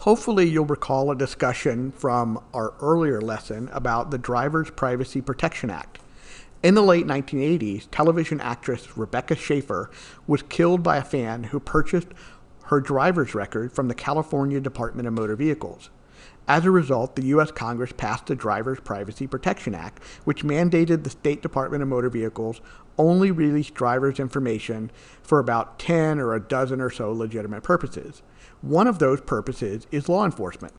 Hopefully, you'll recall a discussion from our earlier lesson about the Driver's Privacy Protection Act. In the late 1980s, television actress Rebecca Schaeffer was killed by a fan who purchased her driver's record from the California Department of Motor Vehicles. As a result, the U.S. Congress passed the Driver's Privacy Protection Act, which mandated the State Department of Motor Vehicles only release drivers' information for about 10 or a dozen or so legitimate purposes. One of those purposes is law enforcement.